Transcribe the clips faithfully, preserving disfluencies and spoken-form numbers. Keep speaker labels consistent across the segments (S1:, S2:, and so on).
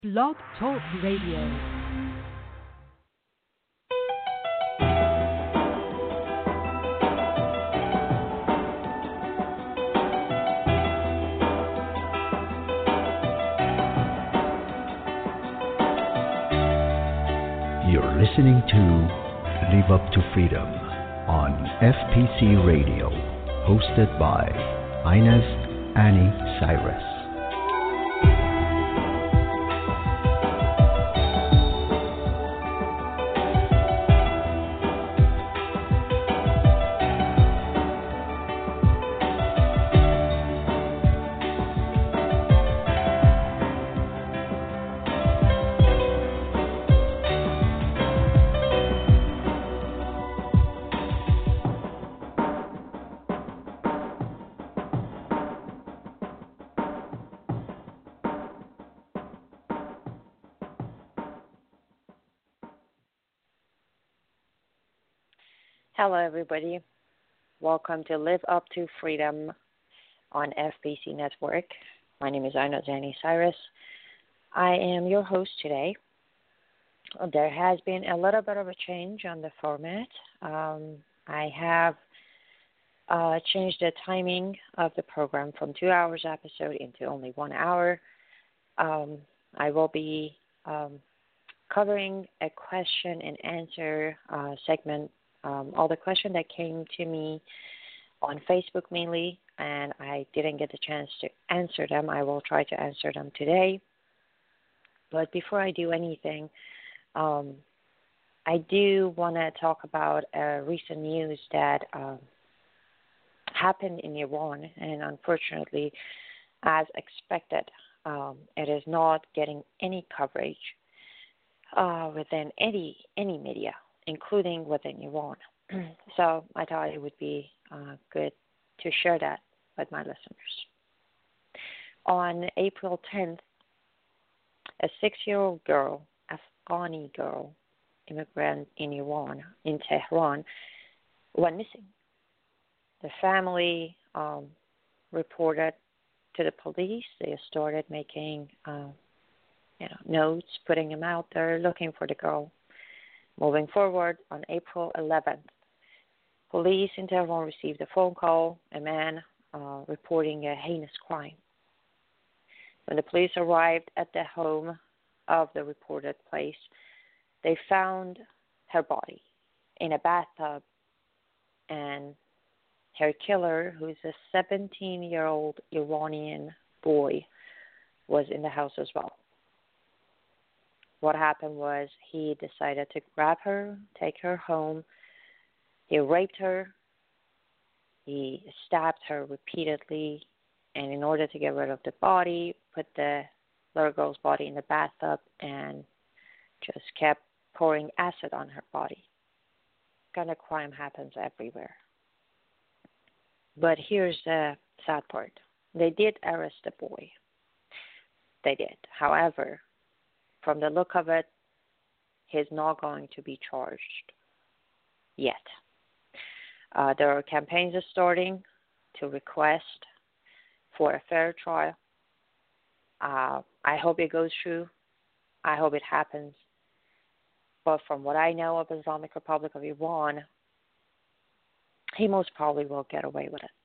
S1: Blog Talk Radio.
S2: You're listening to Live Up to Freedom on F P C Radio, hosted by Inez Annie Cyrus.
S3: Hello, everybody. Welcome to Live Up to Freedom on F B C Network. My name is Inez Annie Cyrus. I am your host today. There has been a little bit of a change on the format. Um, I have uh, changed the timing of the program from two hours episode into only one hour. Um, I will be um, covering a question and answer uh, segment. Um, all the questions that came to me on Facebook mainly, and I didn't get the chance to answer them. I will try to answer them today. But before I do anything, um, I do want to talk about a recent news that um, happened in Iran, and unfortunately, as expected, um, it is not getting any coverage uh, within any any media, including within Iran. So I thought it would be uh, good to share that with my listeners. On April tenth, a six-year-old girl, Afghani girl, immigrant in Iran, in Tehran, went missing. The family um, reported to the police. They started making uh, you know, notes, putting them out there, looking for the girl. Moving forward, on April eleventh, police in Tehran received a phone call, a man uh, reporting a heinous crime. When the police arrived at the home of the reported place, they found her body in a bathtub, and her killer, who is a seventeen-year-old Iranian boy, was in the house as well. What happened was he decided to grab her, take her home. He raped her. He stabbed her repeatedly. And in order to get rid of the body, put the little girl's body in the bathtub and just kept pouring acid on her body. Kind of crime happens everywhere. But here's the sad part. They did arrest the boy. They did. However, from the look of it, he's not going to be charged yet. Uh, there are campaigns starting to request for a fair trial. Uh, I hope it goes through. I hope it happens. But from what I know of the Islamic Republic of Iran, he most probably will get away with it.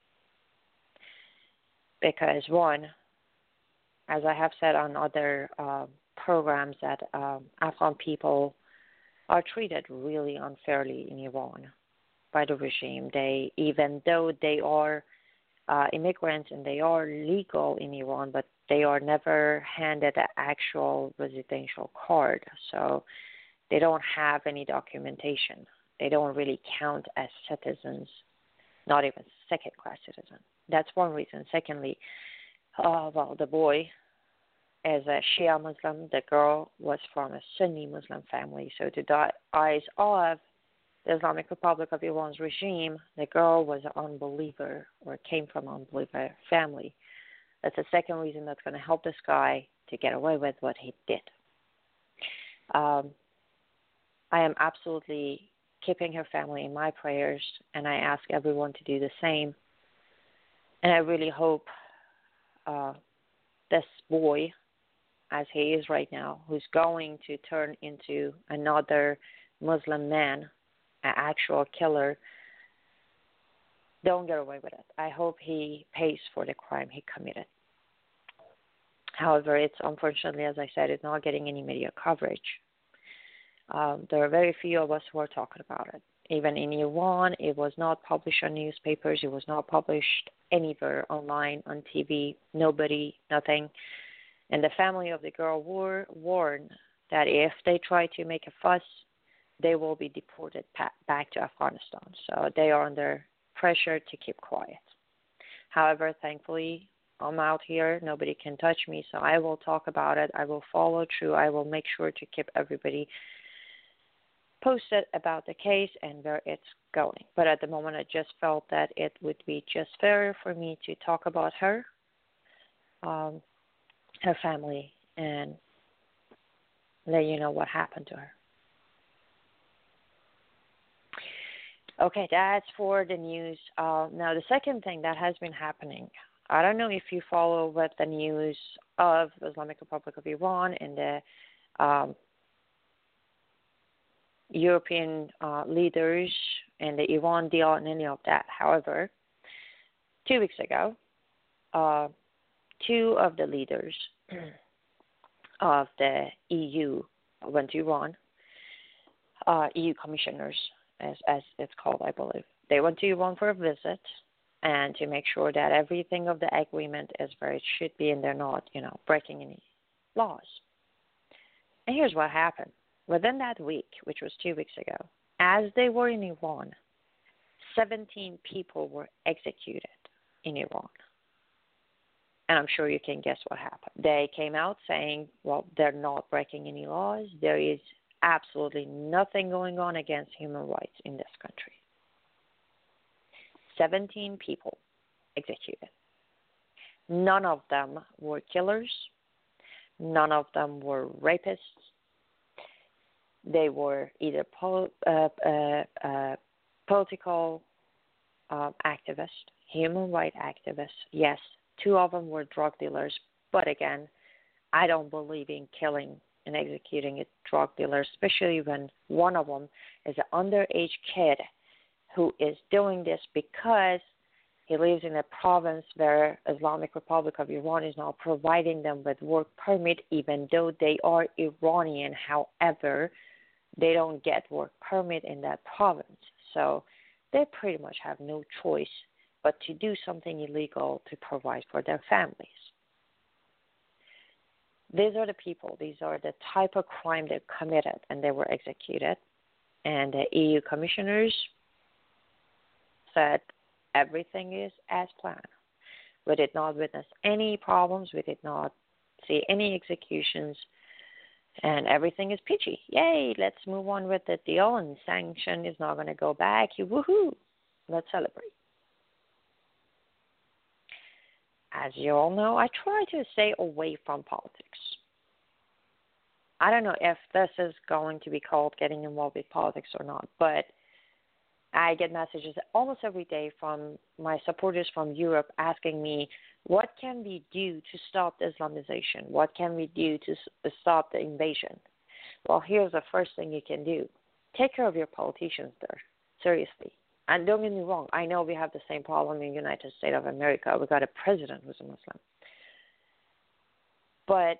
S3: Because one, as I have said on other uh, programs, that um, Afghan people are treated really unfairly in Iran by the regime. They, even though they are uh, immigrants and they are legal in Iran, but they are never handed an actual residential card. So they don't have any documentation. They don't really count as citizens, not even second-class citizens. That's one reason. Secondly, uh, well, the boy is a Shia Muslim. The girl was from a Sunni Muslim family. So to the eyes of the Islamic Republic of Iran's regime, the girl was an unbeliever or came from an unbeliever family. That's the second reason that's going to help this guy to get away with what he did. Um, I am absolutely keeping her family in my prayers, and I ask everyone to do the same. And I really hope uh, this boy as he is right now, who's going to turn into another Muslim man, an actual killer, don't get away with it. I hope he pays for the crime he committed. However, it's unfortunately, as I said, it's not getting any media coverage. Um, there are very few of us who are talking about it. Even in Iran, it was not published on newspapers. It was not published anywhere online, on T V. Nobody, nothing. And the family of the girl were warned that if they try to make a fuss, they will be deported back to Afghanistan. So they are under pressure to keep quiet. However, thankfully, I'm out here. Nobody can touch me, so I will talk about it. I will follow through. I will make sure to keep everybody posted about the case and where it's going. But at the moment, I just felt that it would be just fair for me to talk about her, um, her family, and let you know what happened to her. Okay, that's for the news. Uh, now, the second thing that has been happening, I don't know if you follow what the news of the Islamic Republic of Iran and the um, European uh, leaders and the Iran deal and any of that. However, two weeks ago, uh, two of the leaders of the E U went to Iran, uh, E U commissioners, as, as it's called, I believe. They went to Iran for a visit and to make sure that everything of the agreement is where it should be and they're not, you know, breaking any laws. And here's what happened. Within that week, which was two weeks ago, as they were in Iran, seventeen people were executed in Iran. And I'm sure you can guess what happened. They came out saying, well, they're not breaking any laws. There is absolutely nothing going on against human rights in this country. seventeen people executed. None of them were killers. None of them were rapists. They were either pol- uh, uh, uh, political uh, activists, human rights activists. Yes, two of them were drug dealers. But again, I don't believe in killing and executing a drug dealer, especially when one of them is an underage kid who is doing this because he lives in a province where Islamic Republic of Iran is now providing them with work permit, even though they are Iranian. However, they don't get work permit in that province. So they pretty much have no choice but to do something illegal to provide for their families. These are the people, these are the type of crime they committed, and they were executed. And the E U commissioners said everything is as planned. We did not witness any problems. We did not see any executions. And everything is peachy. Yay, let's move on with the deal. And sanction is not going to go back. Woohoo, let's celebrate. As you all know, I try to stay away from politics. I don't know if this is going to be called getting involved with politics or not, but I get messages almost every day from my supporters from Europe asking me, what can we do to stop the Islamization? What can we do to stop the invasion? Well, here's the first thing you can do. Take care of your politicians there, seriously. And don't get me wrong, I know we have the same problem in the United States of America. We've got a president who's a Muslim. But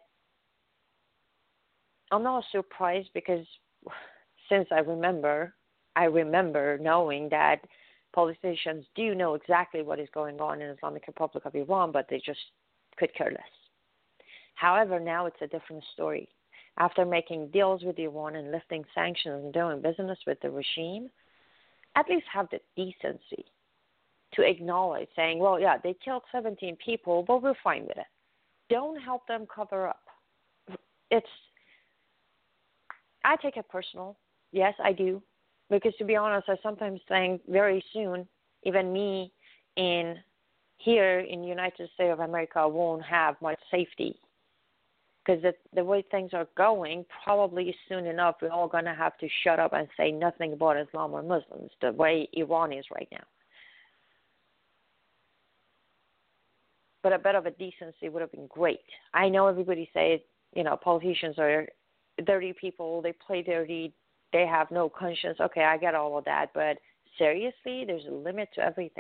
S3: I'm not surprised because since I remember, I remember knowing that politicians do know exactly what is going on in the Islamic Republic of Iran, but they just could care less. However, now it's a different story. After making deals with Iran and lifting sanctions and doing business with the regime, at least have the decency to acknowledge, saying, well, yeah, they killed seventeen people, but we're fine with it. Don't help them cover up. It's, I take it personal. Yes, I do. Because to be honest, I sometimes think very soon, even me in here in the United States of America won't have much safety. Because the, the way things are going, probably soon enough, we're all going to have to shut up and say nothing about Islam or Muslims, the way Iran is right now. But a bit of a decency would have been great. I know everybody says, you know, politicians are dirty people. They play dirty. They have no conscience. Okay, I get all of that. But seriously, there's a limit to everything.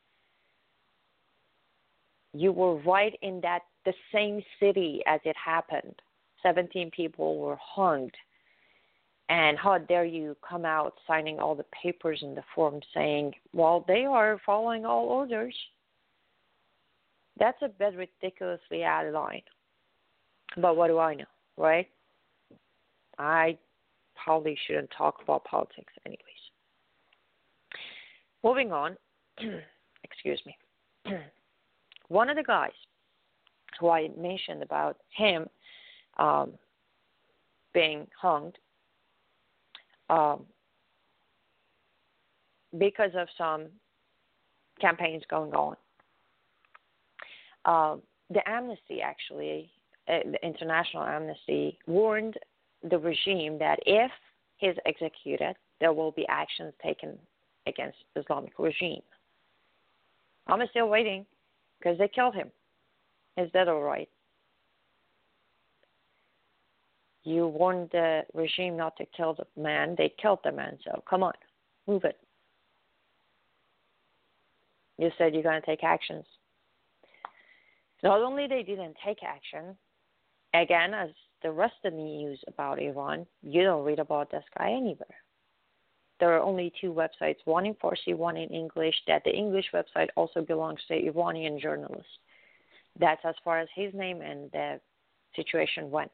S3: You were right in that the same city as it happened. seventeen people were hung. And how dare you come out signing all the papers in the form saying, well, they are following all orders. That's a bit ridiculously out of line. But what do I know, right? I probably shouldn't talk about politics anyways. Moving on, excuse me. One of the guys who I mentioned about him um, being hung um, because of some campaigns going on. Um, the Amnesty, actually, uh, the International Amnesty, warned the regime that if he's executed, there will be actions taken against the Islamic regime. I'm still waiting because they killed him. Is that all right? You warned the regime not to kill the man. They killed the man, so come on, move it. You said you're going to take actions. Not only they didn't take action, again, as the rest of the news about Iran, you don't read about this guy anywhere. There are only two websites, one in Farsi, one in English, that the English website also belongs to an Iranian journalist. That's as far as his name and the situation went.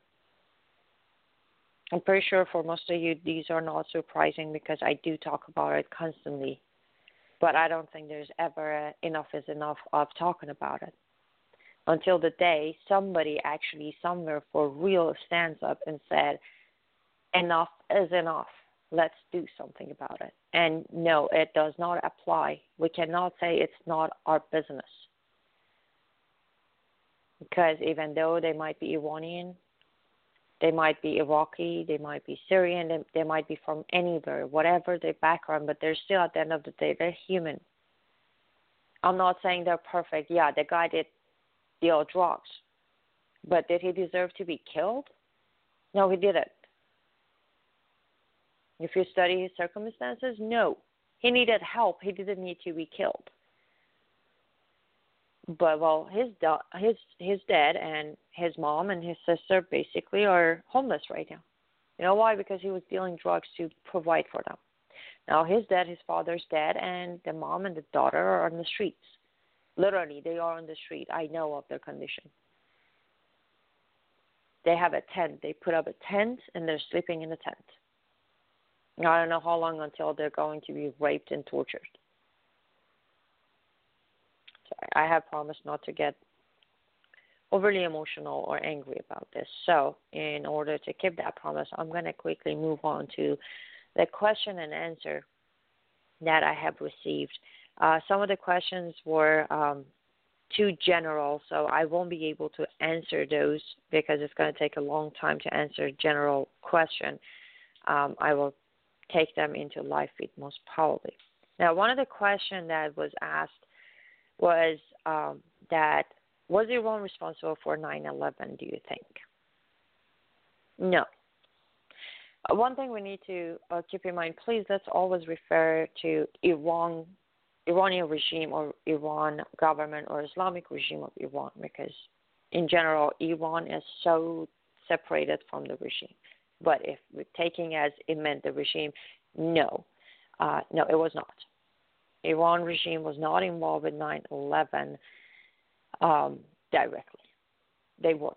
S3: I'm pretty sure for most of you, these are not surprising because I do talk about it constantly. But I don't think there's ever a, enough is enough of talking about it. Until the day somebody actually somewhere for real stands up and said, enough is enough. Let's do something about it. And no, it does not apply. We cannot say it's not our business. Because even though they might be Iranian, they might be Iraqi, they might be Syrian, they, they might be from anywhere, whatever their background, but they're still, at the end of the day, they're human. I'm not saying they're perfect. Yeah, the guy did deal drugs. But did he deserve to be killed? No, he didn't. If you study his circumstances, no. He needed help. He didn't need to be killed. But, well, his, his, his dad and his mom and his sister basically are homeless right now. You know why? Because he was dealing drugs to provide for them. Now, his dad, his father's dead, and the mom and the daughter are on the streets. Literally, they are on the street. I know of their condition. They have a tent. They put up a tent, and they're sleeping in the tent. Now, I don't know how long until they're going to be raped and tortured. So I have promised not to get overly emotional or angry about this. So in order to keep that promise, I'm going to quickly move on to the question and answer that I have received. Uh, some of the questions were um, too general, so I won't be able to answer those because it's going to take a long time to answer a general question. Um, I will take them into live feed most probably. Now, one of the questions that was asked was um, that, was Iran responsible for nine eleven, do you think? No. Uh, one thing we need to uh, keep in mind, please, let's always refer to Iran, Iranian regime or Iran government or Islamic regime of Iran, because in general, Iran is so separated from the regime. But if we're taking as it meant the regime, no. Uh, no, it was not. Iran regime was not involved in nine eleven um, directly. They weren't.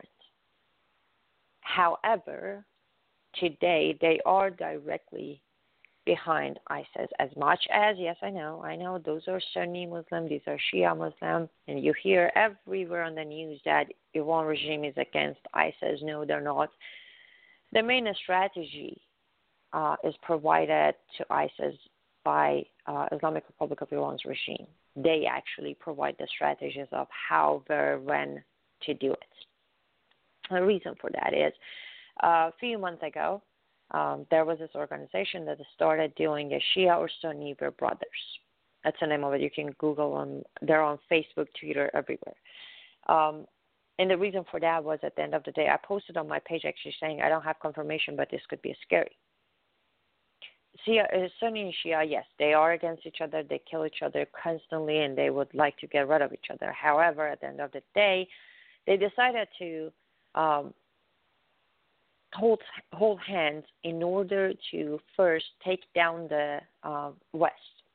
S3: However, today they are directly behind ISIS as much as, yes, I know, I know those are Sunni Muslim, these are Shia Muslim, and you hear everywhere on the news that Iran regime is against ISIS. No, they're not. The main strategy uh, is provided to ISIS by uh, Islamic Republic of Iran's regime. They actually provide the strategies of how, where, when to do it. The reason for that is uh, a few months ago, um, there was this organization that started doing a Shia or Sunni, we're brothers. That's the name of it. You can Google them. They're on Facebook, Twitter, everywhere. Um, and the reason for that was at the end of the day, I posted on my page actually saying I don't have confirmation, but this could be scary. Shia, uh, Sunni and Shia, yes, they are against each other. They kill each other constantly, and they would like to get rid of each other. However, at the end of the day, they decided to um, hold hold hands in order to first take down the uh, West.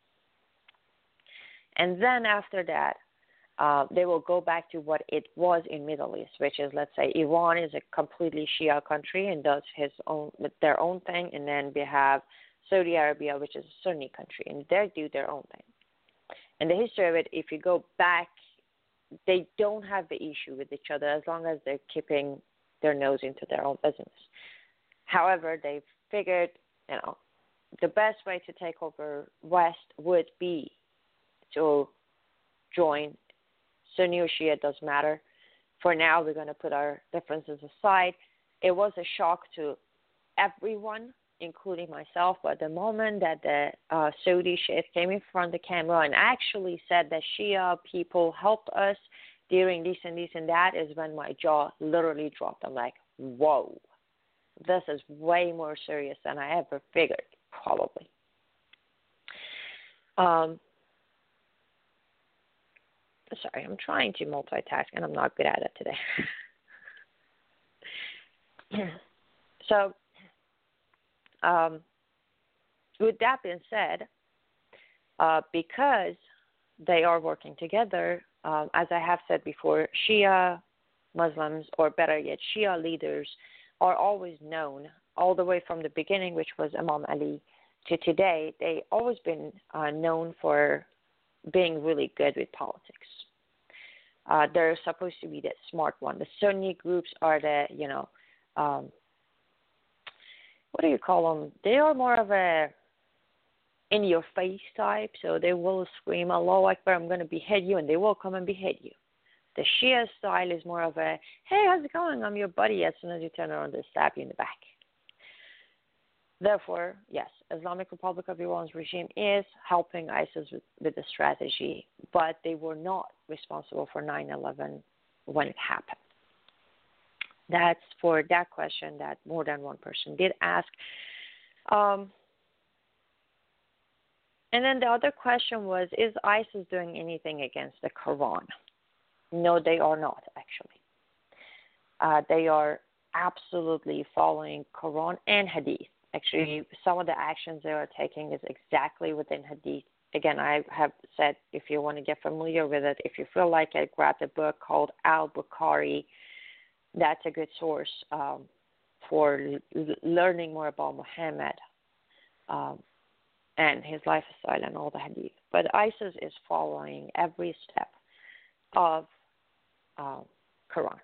S3: And then after that, uh, they will go back to what it was in Middle East, which is, let's say, Iran is a completely Shia country and does his own their own thing, and then we have Saudi Arabia, which is a Sunni country, and they do their own thing. And the history of it, if you go back, they don't have the issue with each other as long as they're keeping their nose into their own business. However, they figured, you know, the best way to take over West would be to join Sunni or Shia, it doesn't matter. For now, we're going to put our differences aside. It was a shock to everyone, including myself, but the moment that the uh, Saudi Sheikh came in front of the camera and actually said that Shia people helped us during this and this and that is when my jaw literally dropped. I'm like, whoa, this is way more serious than I ever figured, probably. Um, sorry, I'm trying to multitask, and I'm not good at it today. So, um, with that being said, uh, because they are working together, um, as I have said before, Shia Muslims, or better yet, Shia leaders, are always known, all the way from the beginning, which was Imam Ali, to today, they always been uh, known for being really good with politics. Uh, they're supposed to be the smart one. The Sunni groups are the, you know, um, what do you call them? They are more of a in-your-face type, so they will scream, Allahu Akbar, I'm going to behead you, and they will come and behead you. The Shia style is more of a, hey, how's it going? I'm your buddy. As soon as you turn around, they stab you in the back. Therefore, yes, Islamic Republic of Iran's regime is helping ISIS with, with the strategy, but they were not responsible for nine eleven when it happened. That's for that question that more than one person did ask. Um, and then the other question was, is ISIS doing anything against the Quran? No, they are not, actually. Uh, they are absolutely following Quran and Hadith. Actually, some of the actions they are taking is exactly within Hadith. Again, I have said, if you want to get familiar with it, if you feel like it, grab the book called Al-Bukhari. That's a good source um, for l- learning more about Muhammad um, and his lifestyle and all the Hadith. But ISIS is following every step of um, Quran.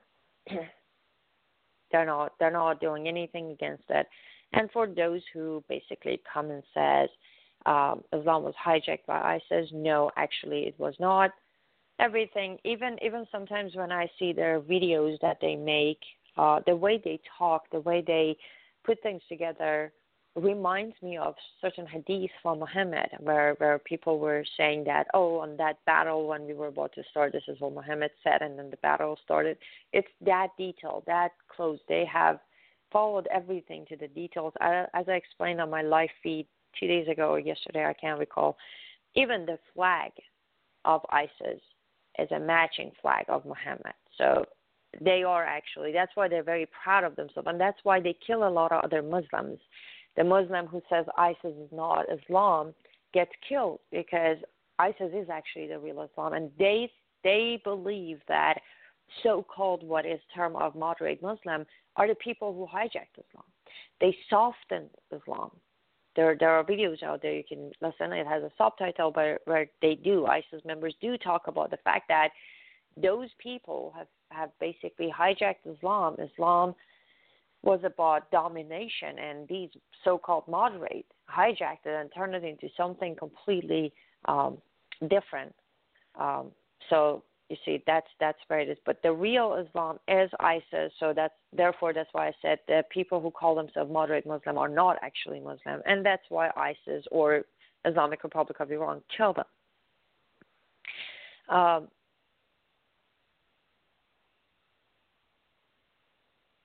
S3: they're not they're not doing anything against it. And for those who basically come and says um, Islam was hijacked by ISIS, no, actually it was not. Everything, even even sometimes when I see their videos that they make, uh, the way they talk, the way they put things together reminds me of certain hadith from Muhammad, where, where people were saying that, oh, on that battle when we were about to start, this is what Muhammad said, and then the battle started. It's that detailed, that close. They have followed everything to the details. I, as I explained on my live feed two days ago or yesterday, I can't recall, even the flag of ISIS is a matching flag of Muhammad. So they are actually, that's why they're very proud of themselves, and that's why they kill a lot of other Muslims. The Muslim who says ISIS is not Islam gets killed because ISIS is actually the real Islam, and they they believe that so-called what is termed of moderate Muslim are the people who hijacked Islam. They softened Islam. There there are videos out there you can listen. It has a subtitle where, where they do, ISIS members do talk about the fact that those people have, have basically hijacked Islam. Islam was about domination, and these so-called moderate hijacked it and turned it into something completely um, different. Um, so you see, that's that's where it is. But the real Islam is ISIS. So that's therefore that's why I said the people who call themselves moderate Muslim are not actually Muslim, and that's why ISIS or Islamic Republic of Iran kill them. Um,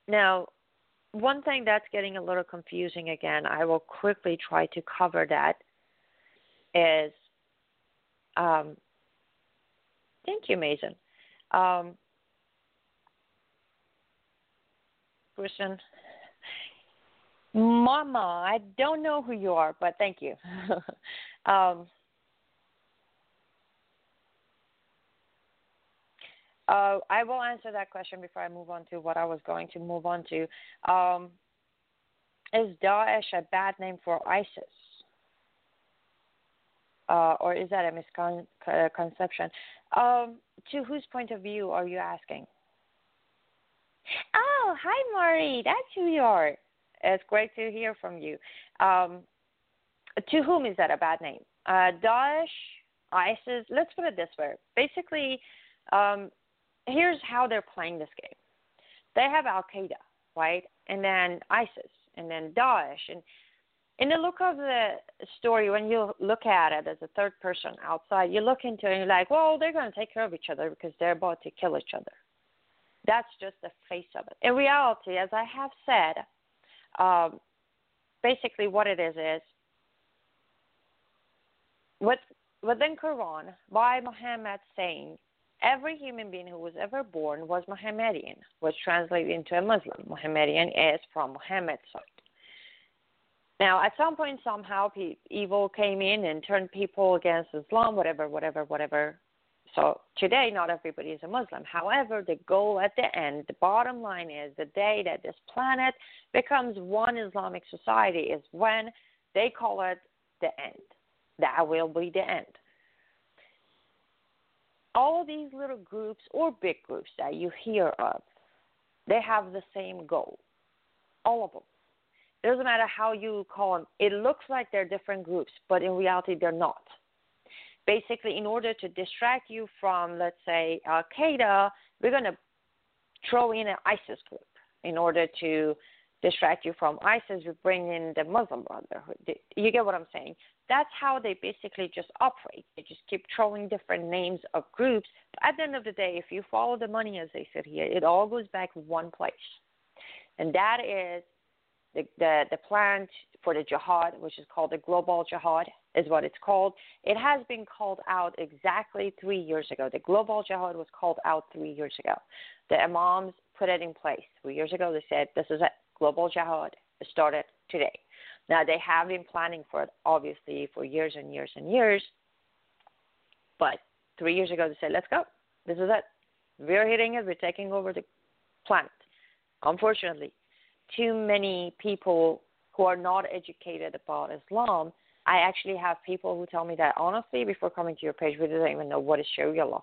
S3: Now, one thing that's getting a little confusing again, I will quickly try to cover that, is, um, thank you, Mason. Um, Christian, Mama, I don't know who you are, but thank you. um, uh, I will answer that question before I move on to what I was going to move on to. Um, is Daesh a bad name for ISIS? Uh, or is that a misconception? Um, to whose point of view are you asking? Oh, hi, Mari. That's who you are. It's great to hear from you. Um, to whom is that a bad name? Uh, Daesh, ISIS, let's put it this way. Basically, um, here's how they're playing this game. They have Al-Qaeda, right? And then ISIS, and then Daesh. And in the look of the story, when you look at it as a third person outside, you look into it and you're like, well, they're going to take care of each other because they're about to kill each other. That's just the face of it. In reality, as I have said, um, basically what it is is, with, within Quran, by Muhammad saying, every human being who was ever born was Mohammedan, which translates into a Muslim. Mohammedan is from Muhammad's side. Now, at some point, somehow, evil came in and turned people against Islam, whatever, whatever, whatever. So today, not everybody is a Muslim. However, the goal at the end, the bottom line is the day that this planet becomes one Islamic society is when they call it the end. That will be the end. All these little groups or big groups that you hear of, they have the same goal. All of them. It doesn't matter how you call them. It looks like they're different groups, but in reality, they're not. Basically, in order to distract you from, let's say, Al-Qaeda, we're going to throw in an ISIS group. In order to distract you from ISIS, we bring in the Muslim Brotherhood. You get what I'm saying? That's how they basically just operate. They just keep throwing different names of groups. But at the end of the day, if you follow the money, as they said here, it all goes back one place. And that is the, the, the plan for the jihad, which is called the global jihad, is what it's called. It has been called out exactly three years ago. The global jihad was called out three years ago. The imams put it in place. Three years ago, they said, this is it. Global jihad started today. Now, they have been planning for it, obviously, for years and years and years. But three years ago, they said, let's go. This is it. We're hitting it. We're taking over the planet. Unfortunately, too many people who are not educated about Islam, I actually have people who tell me that, honestly, before coming to your page, we didn't even know what is Sharia law.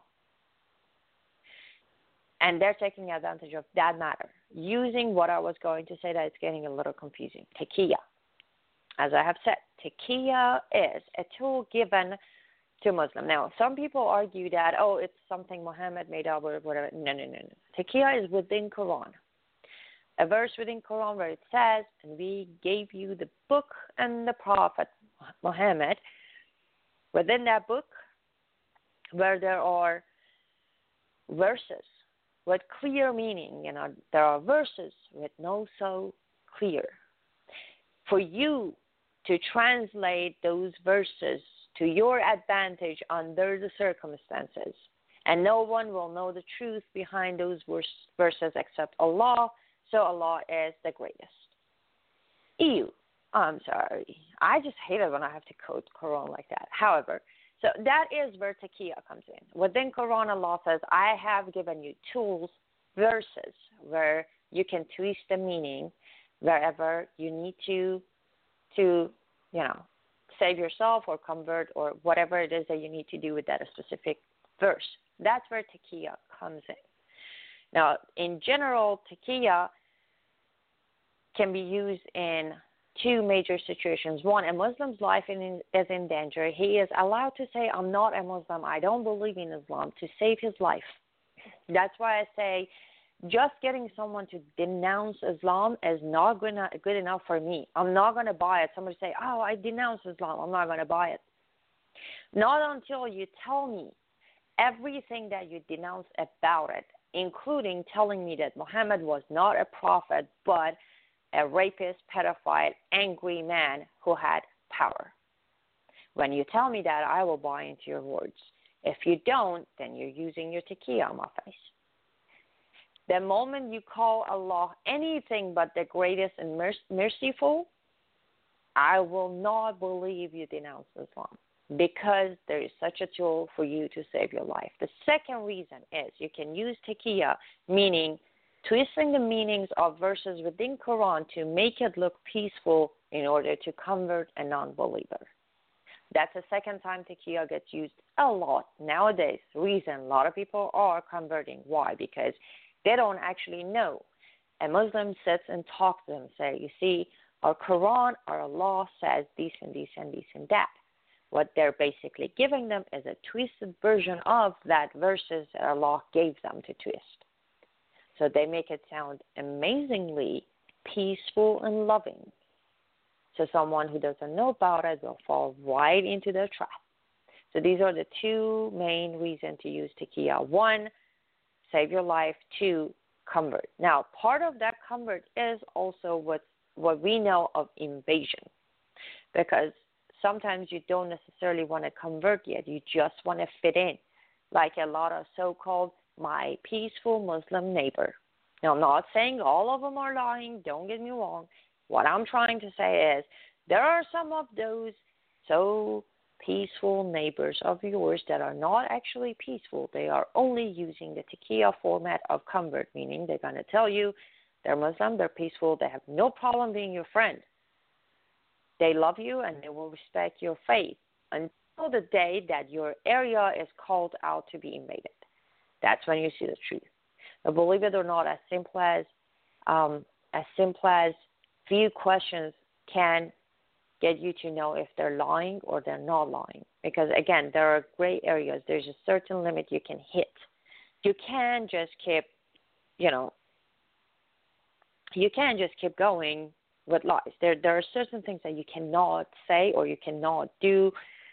S3: And they're taking advantage of that matter, using what I was going to say that it's getting a little confusing. Taqiyya. As I have said, taqiyya is a tool given to Muslim. Now, some people argue that, oh, it's something Muhammad made up or whatever. No, no, no, no. Taqiyya is within Quran. A verse within Quran where it says, and we gave you the book and the Prophet Muhammad. Within that book, where there are verses with clear meaning, you know, there are verses with no so clear. For you to translate those verses to your advantage under the circumstances, and no one will know the truth behind those verses except Allah, so Allah is the greatest. Ew, I'm sorry. I just hate it when I have to quote Quran like that. However, so that is where taqiyya comes in. Within Quran, Allah says, I have given you tools, verses, where you can twist the meaning wherever you need to, to, you know, save yourself or convert or whatever it is that you need to do with that specific verse. That's where taqiyya comes in. Now, in general, taqiyya can be used in two major situations. One, a Muslim's life in, is in danger. He is allowed to say, I'm not a Muslim, I don't believe in Islam, to save his life. That's why I say just getting someone to denounce Islam is not good, good enough for me. I'm not going to buy it. Somebody say, oh, I denounce Islam. I'm not going to buy it. Not until you tell me everything that you denounce about it including telling me that Muhammad was not a prophet, but a rapist, pedophile, angry man who had power. When you tell me that, I will buy into your words. If you don't, then you're using your taqiyya on my face. The moment you call Allah anything but the greatest and merciful, I will not believe you denounce Islam, because there is such a tool for you to save your life. The second reason is you can use taqiyya, meaning twisting the meanings of verses within Quran to make it look peaceful in order to convert a non-believer. That's the second time taqiyya gets used a lot nowadays. Reason a lot of people are converting. Why? Because they don't actually know. A Muslim sits and talks to them and says, you see, our Quran, our Allah says this and this and this and that. What they're basically giving them is a twisted version of that verses that Allah gave them to twist. So they make it sound amazingly peaceful and loving. So someone who doesn't know about it will fall right into their trap. So these are the two main reasons to use taqiyya. One, save your life. Two, convert. Now, part of that convert is also what what we know of invasion, because sometimes you don't necessarily want to convert yet. You just want to fit in, like a lot of so-called my peaceful Muslim neighbor. Now, I'm not saying all of them are lying. Don't get me wrong. What I'm trying to say is there are some of those so peaceful neighbors of yours that are not actually peaceful. They are only using the taqiyya format of convert, meaning they're going to tell you they're Muslim, they're peaceful, they have no problem being your friend. They love you and they will respect your faith until the day that your area is called out to be invaded. That's when you see the truth. But believe it or not, as simple as um, as simple as few questions can get you to know if they're lying or they're not lying. Because again, there are gray areas. There's a certain limit you can hit. You can't just keep, you know, you can't just keep going with lies. There, there are certain things that you cannot say or you cannot do.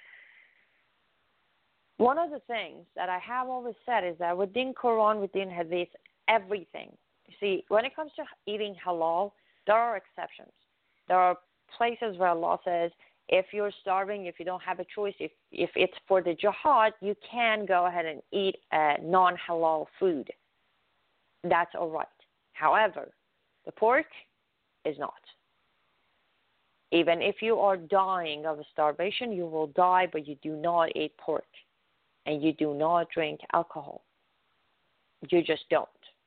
S3: One of the things that I have always said is that within Quran, within Hadith, everything. You see, when it comes to eating halal, there are exceptions. There are places where Allah says, if you're starving, if you don't have a choice, if, if it's for the jihad, you can go ahead and eat a non-halal food. That's all right. However, the pork is not. Even if you are dying of starvation, you will die, but you do not eat pork. And you do not drink alcohol. You just don't.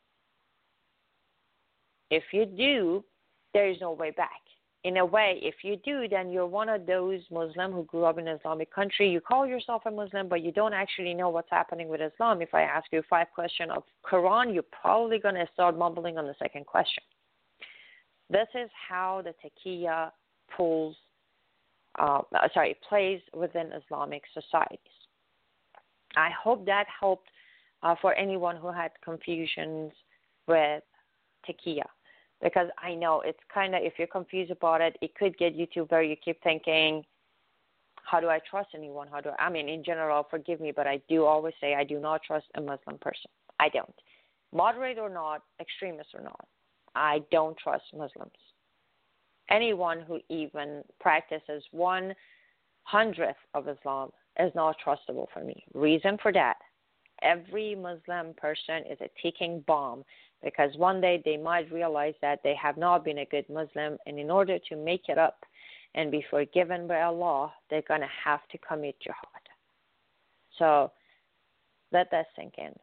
S3: If you do, there is no way back. In a way, if you do, then you're one of those Muslim who grew up in an Islamic country. You call yourself a Muslim, but you don't actually know what's happening with Islam. If I ask you five questions of Quran, you're probably going to start mumbling on the second question. This is how the taqiyya pulls, uh, sorry, plays within Islamic societies. I hope that helped uh, for anyone who had confusions with taqiyya. Because I know it's kind of, if you're confused about it, it could get you to where you keep thinking, how do I trust anyone? How do I, I mean, in general, forgive me, but I do always say I do not trust a Muslim person. I don't. Moderate or not, extremist or not, I don't trust Muslims. Anyone who even practices one hundredth of Islam is not trustable for me. Reason for that, every Muslim person is a ticking bomb, because one day they might realize that they have not been a good Muslim, and in order to make it up and be forgiven by Allah, they're going to have to commit jihad. So let that sink in.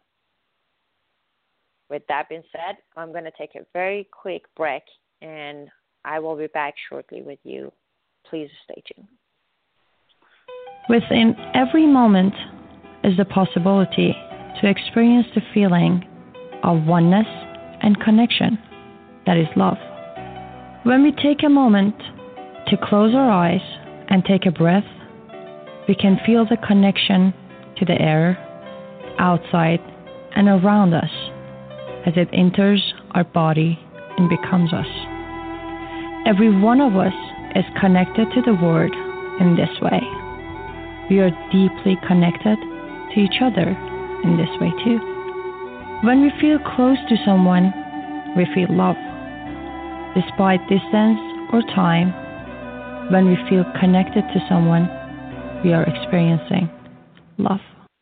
S3: With that being said, I'm going to take a very quick break, and I will be back shortly with you. Please stay tuned.
S4: Within every moment is the possibility to experience the feeling of oneness and connection, that is love. When we take a moment to close our eyes and take a breath, we can feel the connection to the air, outside, and around us as it enters our body and becomes us. Every one of us is connected to the world in this way. We are deeply connected to each other in this way too. When we feel close to someone, we feel love. Despite distance or time, when we feel connected to someone, we are experiencing love.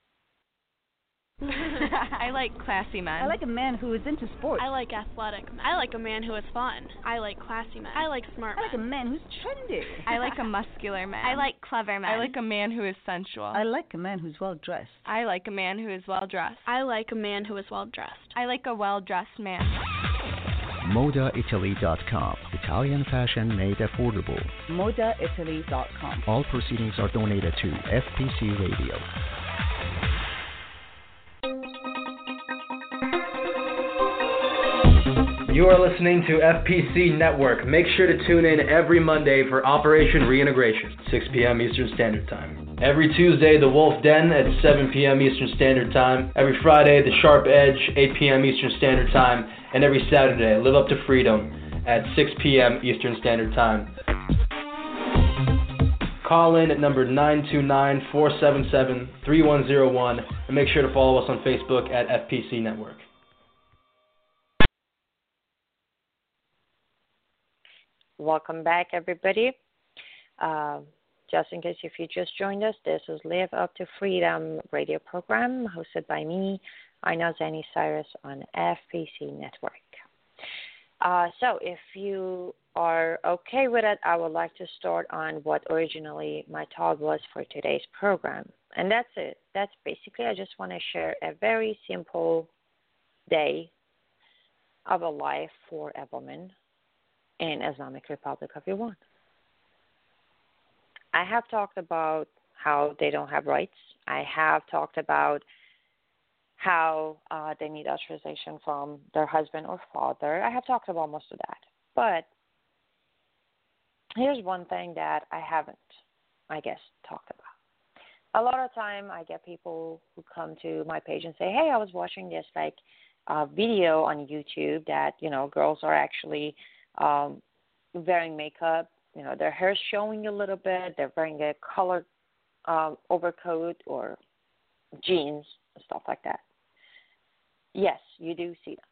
S5: I like classy men.
S6: I like a man who is into sports.
S7: I like athletic men. I like a man who is fun. I like classy men. I like smart
S6: I
S7: men.
S6: like a man who's trendy.
S5: I like a muscular man.
S8: I like clever men.
S5: I like a man who is sensual.
S6: I like a man who's well dressed.
S5: I like a man who is well dressed.
S7: I like a man who is well dressed.
S5: I like a well dressed man.
S2: moda italy dot com. Italian fashion made affordable.
S6: moda italy dot com.
S2: All proceedings are donated to F P C Radio.
S9: You are listening to F P C Network. Make sure to tune in every Monday for Operation Reintegration, six p.m. Eastern Standard Time. Every Tuesday, The Wolf Den at seven p.m. Eastern Standard Time. Every Friday, The Sharp Edge, eight p.m. Eastern Standard Time. And every Saturday, Live Up to Freedom at six p.m. Eastern Standard Time. Call in at number nine two nine, four seven seven, three one zero one and make sure to follow us on Facebook at F P C Network.
S3: Welcome back, everybody. Uh, just in case if you just joined us, this is Live Up to Freedom radio program hosted by me, Aina Zani Cyrus on F P C Network. Uh, so if you are okay with it, I would like to start on what originally my talk was for today's program. And that's it. That's basically, I just want to share a very simple day of a life for a woman in Islamic Republic of Iran. I have talked about how they don't have rights. I have talked about how uh, they need authorization from their husband or father. I have talked about most of that. But here's one thing that I haven't, I guess, talked about. A lot of time I get people who come to my page and say, hey, I was watching this like uh, video on YouTube that, you know, girls are actually Um, wearing makeup, you know, their hair's showing a little bit, they're wearing a colored um, overcoat or jeans and stuff like that. Yes, you do see them.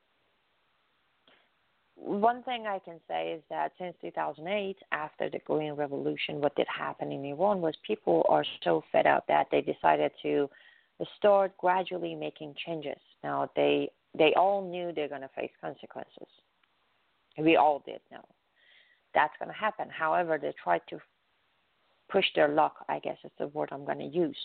S3: One thing I can say is that since two thousand eight, after the Korean Revolution, what did happen in Iran was people are so fed up that they decided to start gradually making changes. Now, they they all knew they're going to face consequences. We all did know that's going to happen. However, they tried to push their luck, I guess is the word I'm going to use.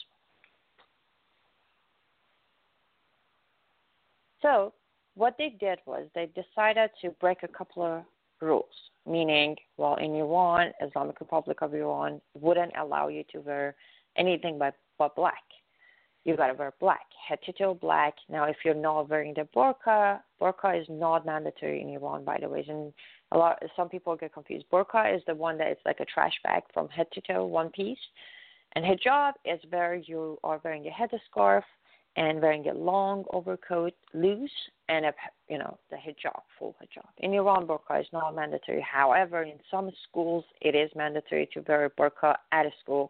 S3: So what they did was they decided to break a couple of rules, meaning, well, in Iran, Islamic Republic of Iran wouldn't allow you to wear anything but, but black. You got to wear black, head to toe black. Now, if you're not wearing the burqa, burqa is not mandatory in Iran, by the way. And a lot, some people get confused. Burqa is the one that is like a trash bag from head to toe, one piece. And hijab is where you are wearing a headscarf and wearing a long overcoat, loose, and a, you know, the hijab, full hijab. In Iran, burqa is not mandatory. However, in some schools, it is mandatory to wear a burqa at a school.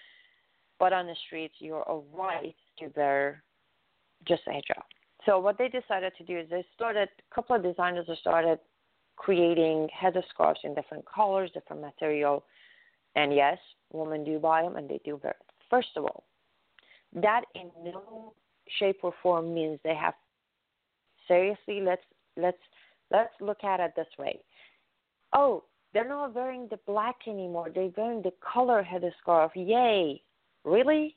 S3: But on the streets, you're a right to wear just a hijab. So what they decided to do is they started, a couple of designers started creating headscarves in different colors, different material. And yes, women do buy them and they do wear it. First of all, that in no shape or form means they have, seriously, let's, let's, let's look at it this way. Oh, they're not wearing the black anymore. They're wearing the color headscarf. Yay. Really?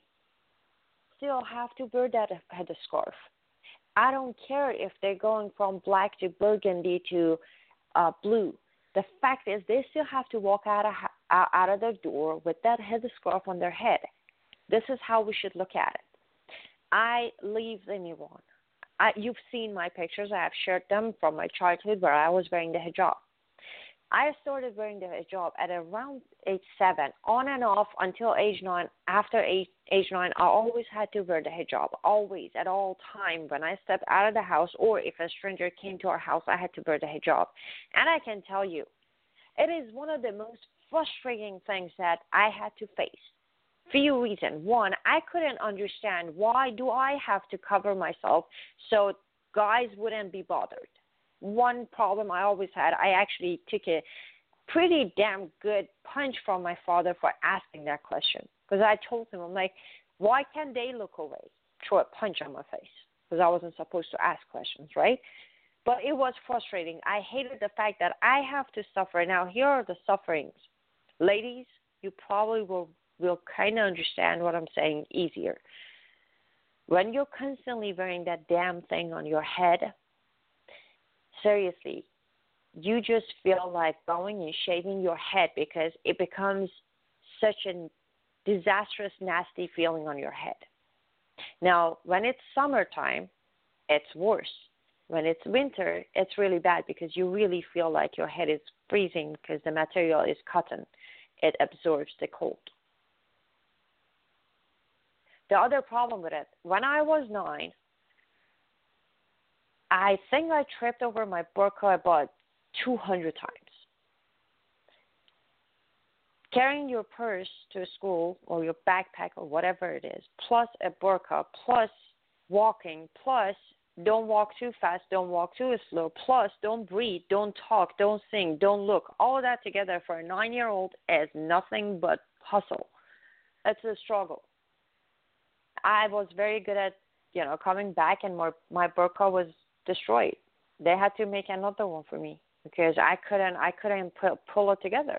S3: Still have to wear that headscarf. I don't care if they're going from black to burgundy to uh, blue. The fact is they still have to walk out of, out of their door with that headscarf on their head. This is how we should look at it. I live in Iran. I, you've seen my pictures. I have shared them from my childhood where I was wearing the hijab. I started wearing the hijab at around age seven, on and off until age nine. After age, age nine, I always had to wear the hijab, always, at all time. When I stepped out of the house or if a stranger came to our house, I had to wear the hijab. And I can tell you, it is one of the most frustrating things that I had to face. Few reasons. One, I couldn't understand why do I have to cover myself so guys wouldn't be bothered. One problem I always had, I actually took a pretty damn good punch from my father for asking that question. Because I told him, I'm like, why can't they look away? Throw a punch on my face. Because I wasn't supposed to ask questions, right? But it was frustrating. I hated the fact that I have to suffer. Now, here are the sufferings. Ladies, you probably will, will kind of understand what I'm saying easier. When you're constantly wearing that damn thing on your head, seriously, you just feel like going and shaving your head because it becomes such a disastrous, nasty feeling on your head. Now, when it's summertime, it's worse. When it's winter, it's really bad because you really feel like your head is freezing because the material is cotton. It absorbs the cold. The other problem with it, when I was nine, I think I tripped over my burqa about two hundred times. Carrying your purse to school or your backpack or whatever it is, plus a burqa, plus walking, plus don't walk too fast, don't walk too slow, plus don't breathe, don't talk, don't sing, don't look. All of that together for a nine-year-old is nothing but hustle. It's a struggle. I was very good at, you know, coming back, and my, my burqa was destroyed. They had to make another one for me because I couldn't, I couldn't pull, pull it together.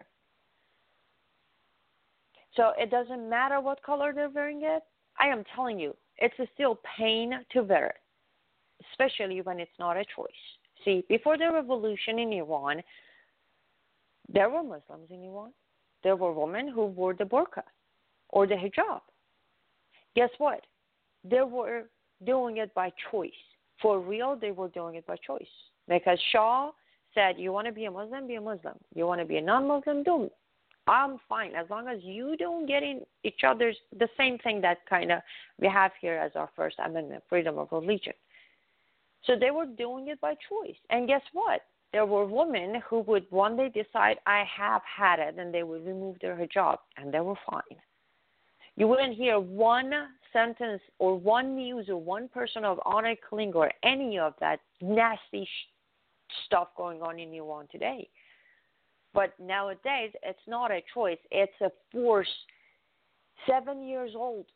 S3: So it doesn't matter what color they're wearing it. I am telling you, it's a still pain to wear it, especially when it's not a choice. See, before the revolution in Iran, there were Muslims in Iran. There were women who wore the burqa or the hijab. Guess what? They were doing it by choice. For real, they were doing it by choice. Because Shah said, you want to be a Muslim, be a Muslim. You want to be a non-Muslim, don't. I'm fine as long as you don't get in each other's, the same thing that kind of we have here as our First Amendment, freedom of religion. So they were doing it by choice. And guess what? There were women who would one day decide, I have had it, and they would remove their hijab, and they were fine. You wouldn't hear one sentence or one news or one person of Anna Kling or any of that nasty sh- stuff going on in Iran today. But nowadays, it's not a choice. It's a force. Seven years old.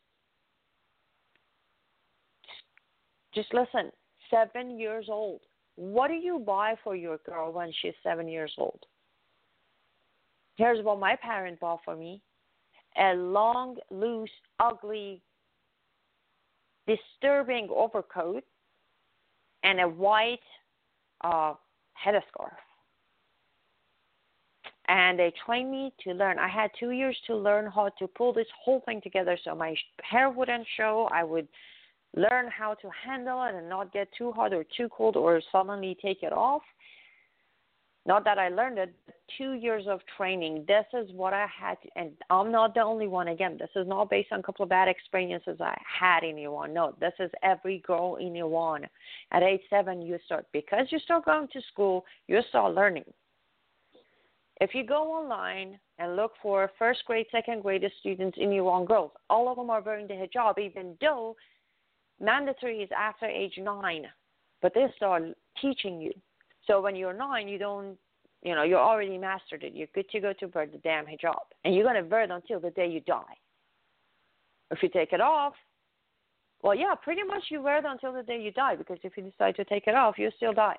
S3: Just listen. Seven years old. What do you buy for your girl when she's seven years old? Here's what my parent bought for me. A long, loose, ugly, disturbing overcoat and a white uh, headscarf. And they trained me to learn. I had two years to learn how to pull this whole thing together so my hair wouldn't show. I would learn how to handle it and not get too hot or too cold or suddenly take it off. Not that I learned it, but two years of training. This is what I had, to, and I'm not the only one. Again, this is not based on a couple of bad experiences I had in Iran. No, this is every girl in Iran. At age seven, you start, because you start going to school, you start learning. If you go online and look for first grade, second grade students in Iran, girls, all of them are wearing the hijab, even though mandatory is after age nine, but they start teaching you. So when you're nine, you don't, you know, you're already mastered it. You're good to go to wear the damn hijab. And you're going to wear it until the day you die. If you take it off, well, yeah, pretty much you wear it until the day you die, because if you decide to take it off, you still die.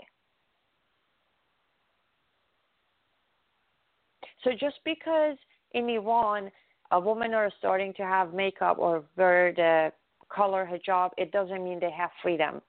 S3: So just because in Iran a woman are starting to have makeup or wear the color hijab, it doesn't mean they have freedom.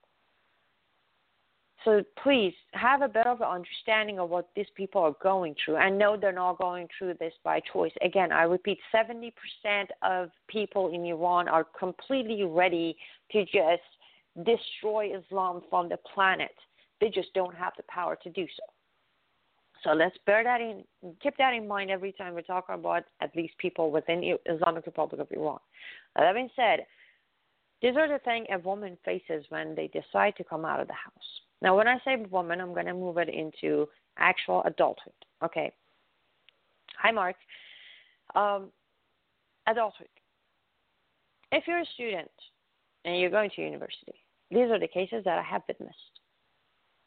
S3: So please have a bit of an understanding of what these people are going through, and know they're not going through this by choice. Again, I repeat, seventy percent of people in Iran are completely ready to just destroy Islam from the planet. They just don't have the power to do so. So let's bear that in, keep that in mind every time we're talking about at least people within the Islamic Republic of Iran. That being said, these are the things a woman faces when they decide to come out of the house. Now, when I say woman, I'm going to move it into actual adulthood. Okay. Hi, Mark. Um, adulthood. If you're a student and you're going to university, these are the cases that I have witnessed.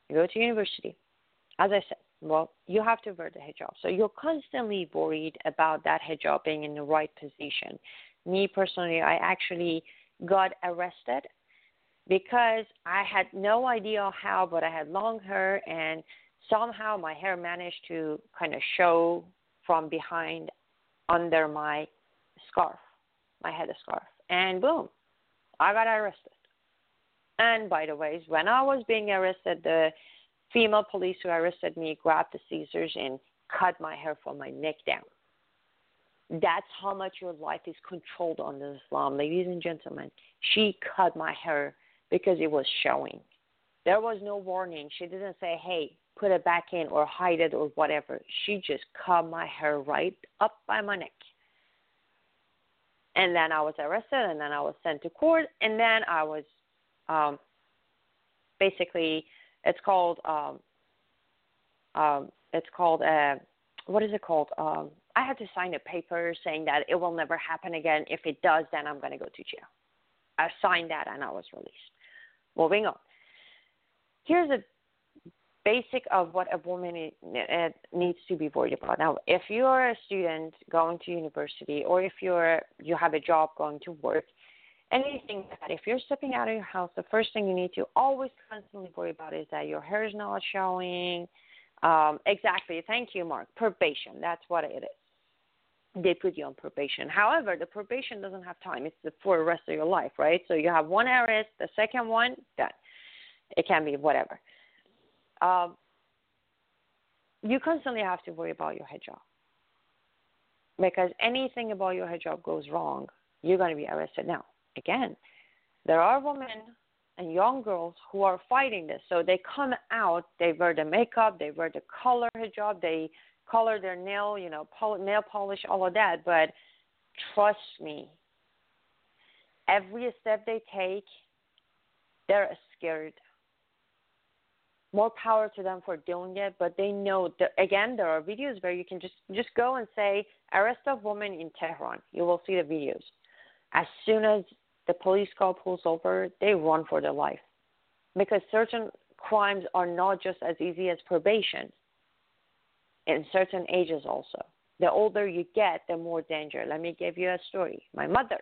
S3: you go to university. As I said, well, you have to wear the hijab. So you're constantly worried about that hijab being in the right position. Me personally, I actually got arrested because I had no idea how, but I had long hair, and somehow my hair managed to kind of show from behind under my scarf, my head scarf. And boom, I got arrested. And by the way, when I was being arrested, the female police who arrested me grabbed the scissors and cut my hair from my neck down. That's how much your life is controlled under Islam, ladies and gentlemen. She cut my hair because it was showing. There was no warning. She didn't say, hey, put it back in or hide it or whatever. She just cut my hair right up by my neck. And then I was arrested, and then I was sent to court, and then I was um, basically, it's called, um, um, it's called, uh, what is it called? Um, I had to sign a paper saying that it will never happen again. If it does, then I'm going to go to jail. I signed that, and I was released. Moving on. Here's a basic of what a woman needs to be worried about. Now, if you're a student going to university, or if you're you have a job going to work, anything that if you're stepping out of your house, the first thing you need to always constantly worry about is that your hair is not showing. Um, exactly. Thank you, Mark. Probation. That's what it is. They put you on probation. However, the probation doesn't have time. It's for the rest of your life, right? So you have one arrest, the second one, done. It can be whatever. Um, you constantly have to worry about your hijab. Because anything about your hijab goes wrong, you're going to be arrested. Now, again, there are women and young girls who are fighting this. So they come out, they wear the makeup, they wear the color hijab, they color their nail, you know, pol- nail polish, all of that. But trust me, every step they take, they're scared. More power to them for doing it, but they know that, again, there are videos where you can just, just go and say, arrest a woman in Tehran. You will see the videos. As soon as the police car pulls over, they run for their life. Because certain crimes are not just as easy as probation. In certain ages also. The older you get, the more danger. Let me give you a story. My mother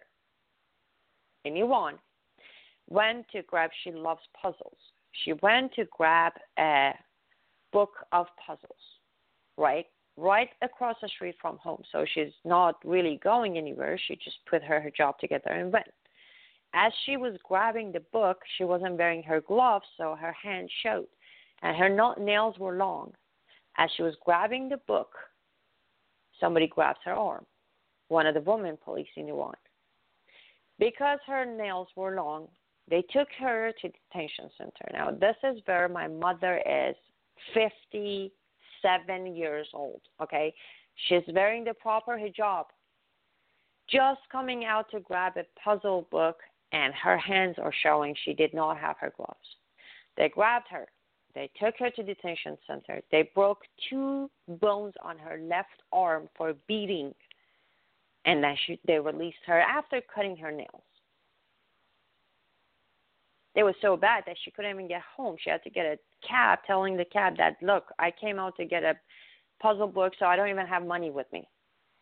S3: in Iran went to grab, she loves puzzles. She went to grab a book of puzzles, right? Right across the street from home. So she's not really going anywhere. She just put her hijab together and went. As she was grabbing the book, she wasn't wearing her gloves, so her hand showed. And her nails were long. As she was grabbing the book, somebody grabs her arm. One of the women police in Iran. Because her nails were long, they took her to detention center. Now, this is where my mother is fifty-seven years old, okay? She's wearing the proper hijab, just coming out to grab a puzzle book, and her hands are showing she did not have her gloves. They grabbed her. They took her to detention center. They broke two bones on her left arm for beating, and then she, they released her after cutting her nails. It was so bad that she couldn't even get home. She had to get a cab, telling the cab that, look, I came out to get a puzzle book, so I don't even have money with me.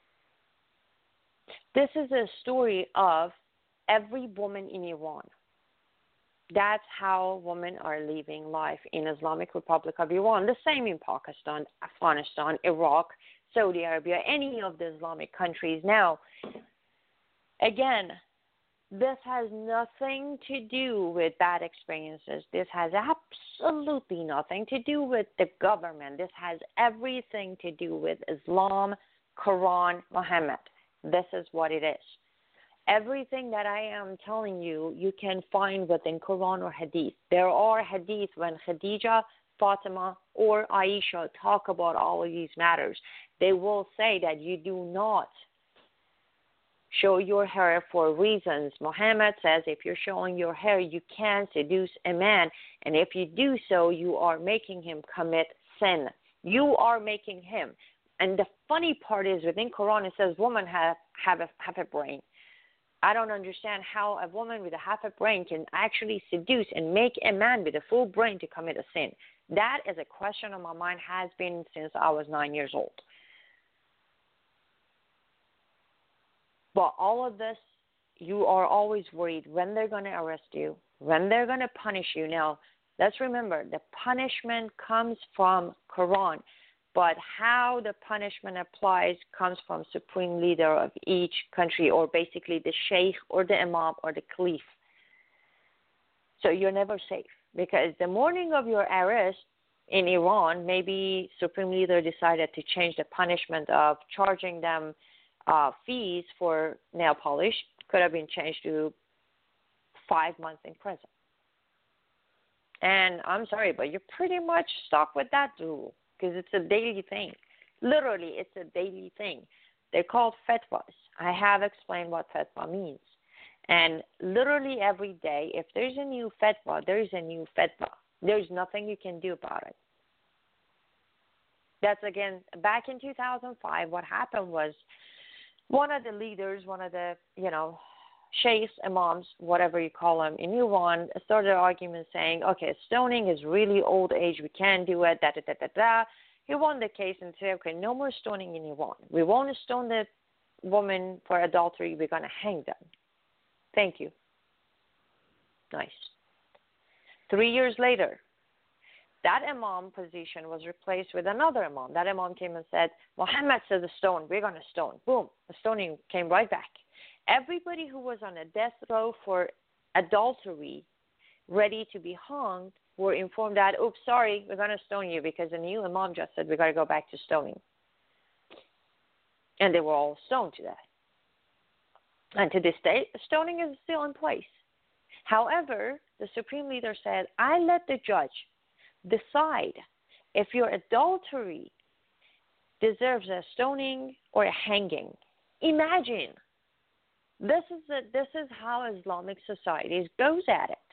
S3: This is a story of every woman in Iran. That's how women are living life in Islamic Republic of Iran. The same in Pakistan, Afghanistan, Iraq, Saudi Arabia, any of the Islamic countries. Now, again, this has nothing to do with bad experiences. This has absolutely nothing to do with the government. This has everything to do with Islam, Quran, Muhammad. This is what it is. Everything that I am telling you, you can find within Quran or Hadith. There are Hadith when Khadija, Fatima, or Aisha talk about all of these matters. They will say that you do not show your hair for reasons. Muhammad says if you're showing your hair, you can seduce a man. And if you do so, you are making him commit sin. You are making him. And the funny part is within Quran, it says women have, have, a, have a brain. I don't understand how a woman with a half a brain can actually seduce and make a man with a full brain to commit a sin. That is a question on my mind, has been since I was nine years old. But all of this, you are always worried when they're going to arrest you, when they're going to punish you. Now, let's remember, the punishment comes from Quran, but how the punishment applies comes from supreme leader of each country, or basically the sheikh or the imam or the caliph. So you're never safe, because the morning of your arrest in Iran, maybe supreme leader decided to change the punishment of charging them uh, fees for nail polish. Could have been changed to five months in prison. And I'm sorry, but you're pretty much stuck with that rule, because it's a daily thing. Literally, it's a daily thing. They're called fatwas. I have explained what fatwa means. And literally every day, if there's a new fatwa, there's a new fatwa. There's nothing you can do about it. That's, again, back in two thousand five, what happened was one of the leaders, one of the, you know, sheikhs, imams, whatever you call them, in Iran, started an argument saying, okay, stoning is really old age, we can't do it, da, da, da, da, da. He won the case and said, okay, no more stoning in Iran. We won't stone the woman for adultery, we're going to hang them. Thank you. Nice. Three years later, that imam position was replaced with another imam. That imam came and said, Muhammad says a stone, we're going to stone. Boom, the stoning came right back. Everybody who was on a death row for adultery, ready to be hung, were informed that, oops, sorry, we're going to stone you, because the new imam just said we got to go back to stoning. And they were all stoned to death. And to this day, stoning is still in place. However, the supreme leader said, I let the judge decide if your adultery deserves a stoning or a hanging. Imagine. This is a, this is how Islamic societies goes at it.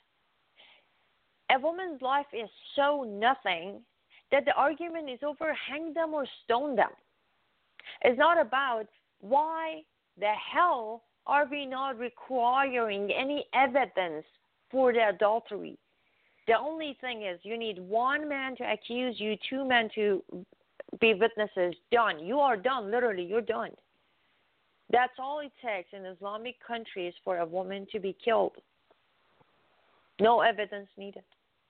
S3: A woman's life is so nothing that the argument is over hang them or stone them. It's not about why the hell are we not requiring any evidence for the adultery. The only thing is you need one man to accuse you, two men to be witnesses. Done. You are done. Literally, you're done. That's all it takes in Islamic countries for a woman to be killed. No evidence needed.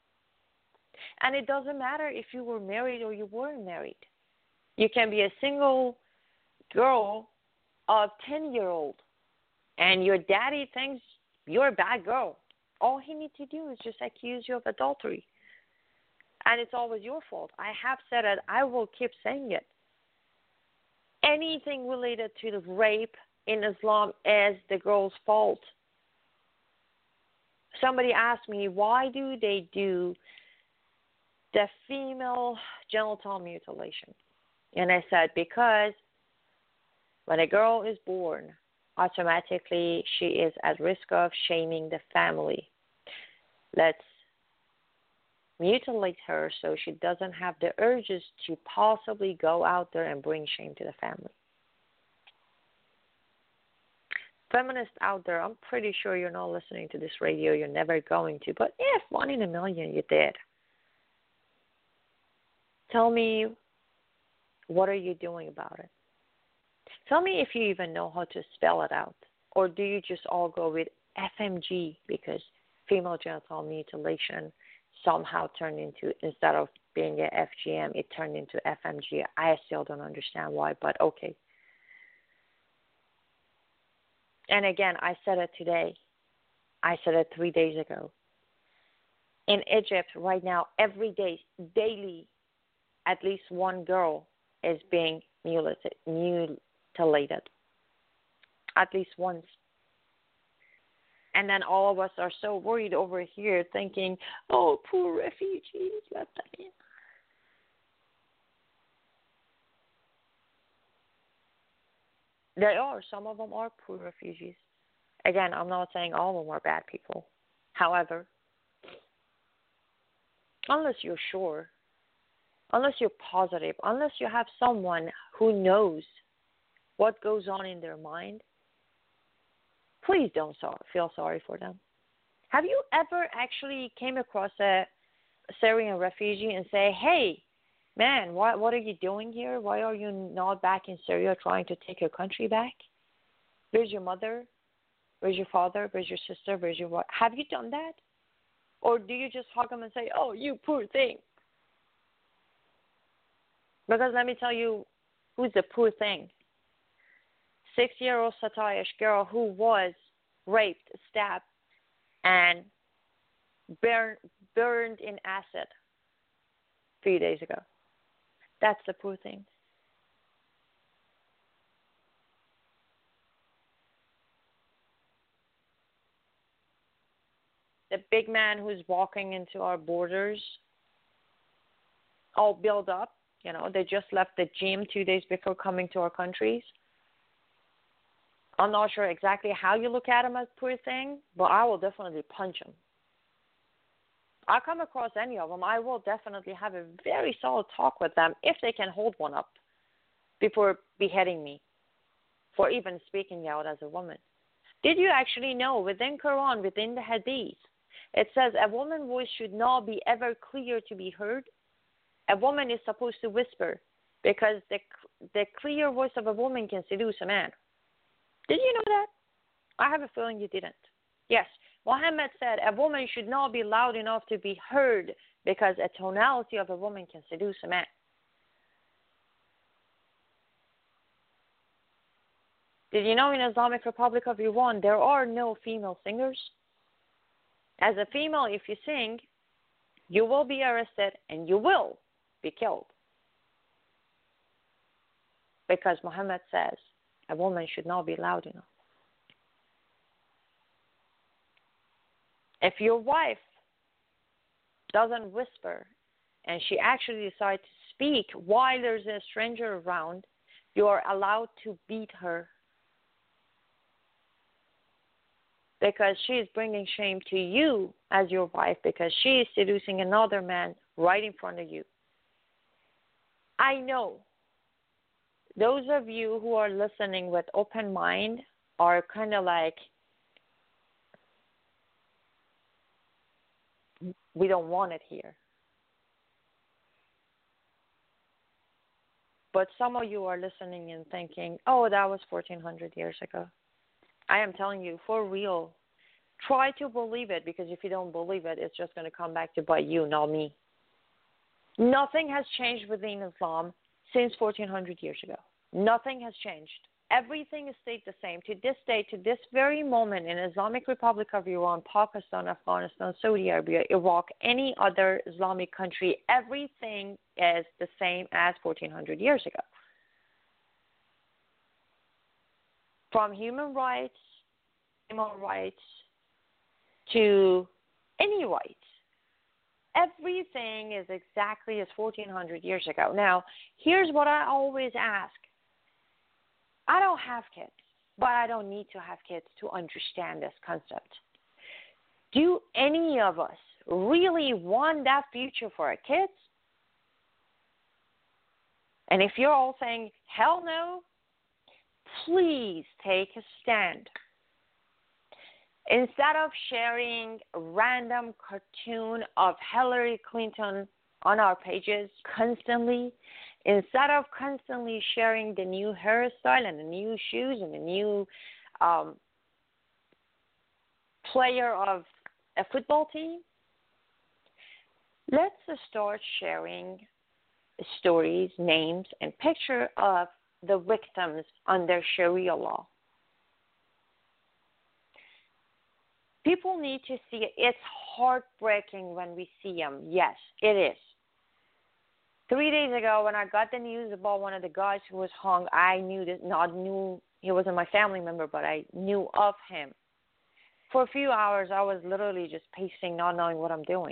S3: And it doesn't matter if you were married or you weren't married. You can be a single girl of ten-year-old, and your daddy thinks you're a bad girl. All he needs to do is just accuse you of adultery. And it's always your fault. I have said it. I will keep saying it. Anything related to the rape in Islam is the girl's fault. Somebody asked me, why do they do the female genital mutilation? And I said, because when a girl is born, automatically she is at risk of shaming the family. Let's mutilate her so she doesn't have the urges to possibly go out there and bring shame to the family. Feminists out there, I'm pretty sure you're not listening to this radio. You're never going to. But if one in a million you did, tell me, what are you doing about it? Tell me if you even know how to spell it out. Or do you just all go with F M G, because female genital mutilation somehow turned into, instead of being a F G M, it turned into F M G. I still don't understand why, but okay. And again, I said it today. I said it three days ago. In Egypt right now, every day, daily, at least one girl is being mutilated. mutilated. At least once. And then all of us are so worried over here thinking, oh, poor refugees, let them in. There are. Some of them are poor refugees. Again, I'm not saying all of them are bad people. However, unless you're sure, unless you're positive, unless you have someone who knows what goes on in their mind, please don't so- feel sorry for them. Have you ever actually came across a Syrian refugee and say, hey, man, what, what are you doing here? Why are you not back in Syria trying to take your country back? Where's your mother? Where's your father? Where's your sister? Where's your wife? Have you done that? Or do you just hug them and say, oh, you poor thing? Because let me tell you who's the poor thing. Six-year-old Satayish girl who was raped, stabbed, and burned, burned in acid a few days ago. That's the poor thing. The big man who's walking into our borders, all built up. You know, they just left the gym two days before coming to our countries. I'm not sure exactly how you look at him as poor thing, but I will definitely punch him. I come across any of them, I will definitely have a very solid talk with them if they can hold one up before beheading me for even speaking out as a woman. Did you actually know within Quran, within the Hadith, it says a woman's voice should not be ever clear to be heard? A woman is supposed to whisper because the the clear voice of a woman can seduce a man. Did you know that? I have a feeling you didn't. Yes, Muhammad said a woman should not be loud enough to be heard because a tonality of a woman can seduce a man. Did you know in Islamic Republic of Iran there are no female singers? As a female, if you sing, you will be arrested and you will be killed. Because Muhammad says a woman should not be loud enough. If your wife doesn't whisper and she actually decides to speak while there's a stranger around, you are allowed to beat her. Because she is bringing shame to you as your wife because she is seducing another man right in front of you. I know those of you who are listening with open mind are kind of like, we don't want it here. But some of you are listening and thinking, oh, that was fourteen hundred years ago. I am telling you, for real, try to believe it, because if you don't believe it, it's just going to come back to bite you, not me. Nothing has changed within Islam since fourteen hundred years ago. Nothing has changed. Everything is stayed the same. To this day, to this very moment, in Islamic Republic of Iran, Pakistan, Afghanistan, Saudi Arabia, Iraq, any other Islamic country, everything is the same as fourteen hundred years ago. From human rights, animal rights, to any rights. Everything is exactly as fourteen hundred years ago. Now, here's what I always ask. I don't have kids, but I don't need to have kids to understand this concept. Do any of us really want that future for our kids? And if you're all saying, hell no, please take a stand. Instead of sharing a random cartoon of Hillary Clinton on our pages constantly, instead of constantly sharing the new hairstyle and the new shoes and the new um, player of a football team, let's start sharing stories, names, and picture of the victims under Sharia law. People need to see it. It's heartbreaking when we see them. Yes, it is. Three days ago, when I got the news about one of the guys who was hung, I knew that, not knew he wasn't my family member, but I knew of him. For a few hours, I was literally just pacing, not knowing what I'm doing.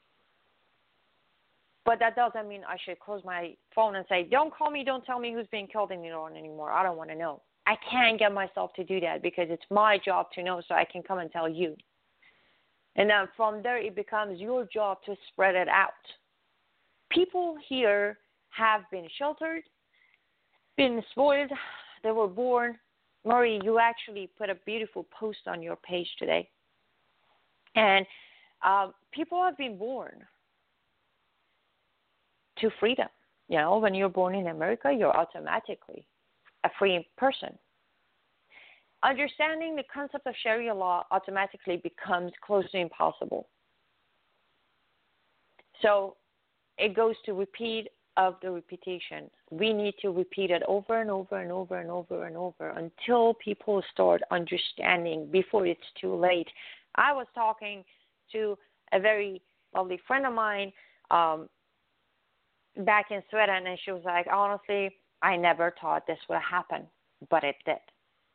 S3: But that doesn't mean I should close my phone and say, don't call me, don't tell me who's being killed in Iran anymore. I don't want to know. I can't get myself to do that because it's my job to know, so I can come and tell you. And then from there, it becomes your job to spread it out. People here have been sheltered, been spoiled, they were born. Murray, you actually put a beautiful post on your page today. And uh, people have been born to freedom. You know, when you're born in America, you're automatically a free person. Understanding the concept of Sharia law automatically becomes close to impossible. So it goes to repeat of the repetition. We need to repeat it over and over and over and over and over until people start understanding before it's too late. I was talking to a very lovely friend of mine um, back in Sweden, and she was like, honestly, I never thought this would happen, but it did.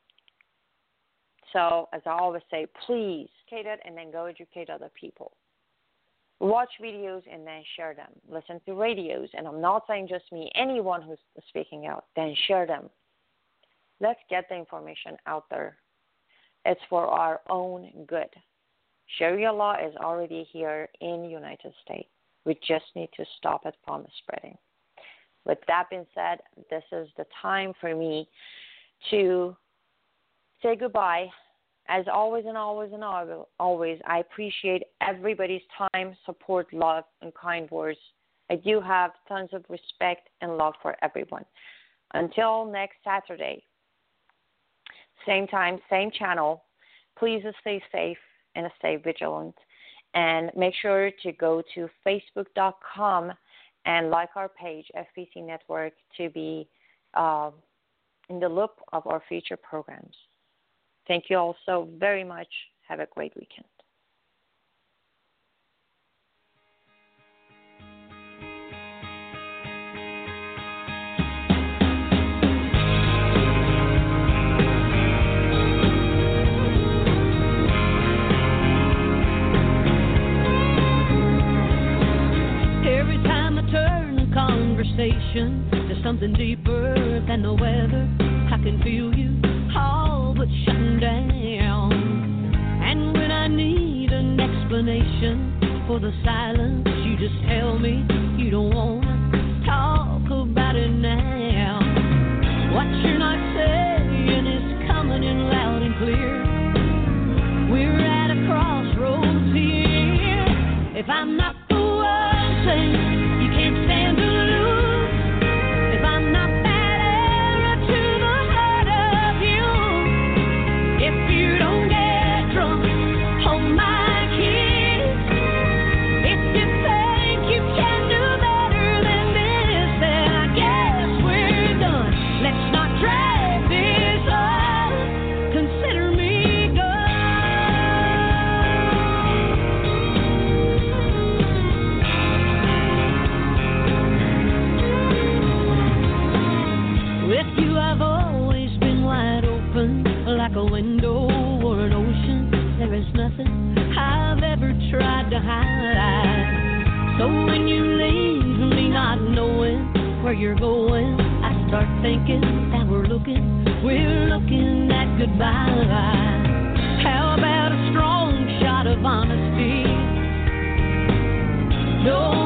S3: So, as I always say, please educate it and then go educate other people. Watch videos and then share them. Listen to radios, and I'm not saying just me, anyone who's speaking out, then share them. Let's get the information out there. It's for our own good. Sharia law is already here in the United States. We just need to stop it from spreading. With that being said, this is the time for me to say goodbye. As always and always and always, I appreciate everybody's time, support, love, and kind words. I do have tons of respect and love for everyone. Until next Saturday, same time, same channel, please stay safe and stay vigilant. And make sure to go to facebook dot com and like our page, F P C Network, to be uh, in the loop of our future programs. Thank you all so very much. Have a great weekend.
S8: Every time I turn the conversation to something deeper than the weather, I can feel you all but shutting down. And when I need an explanation for the silence, you just tell me you don't want to talk about it now. What you're not saying is coming in loud and clear. We're at a crossroads here. If I'm not the one saying you can't stand to lose, if I'm not that arrow to the heart of you, if you don't get drunk, hold my kiss. If you think you can do better than this, then I guess we're done. Let's not drag this on. Consider me gone. With you I've always been wide open, like a window or an ocean. There is nothing I've ever tried to hide. So when you leave me not knowing where you're going, I start thinking that we're looking, we're looking at goodbye. How about a strong shot of honesty? No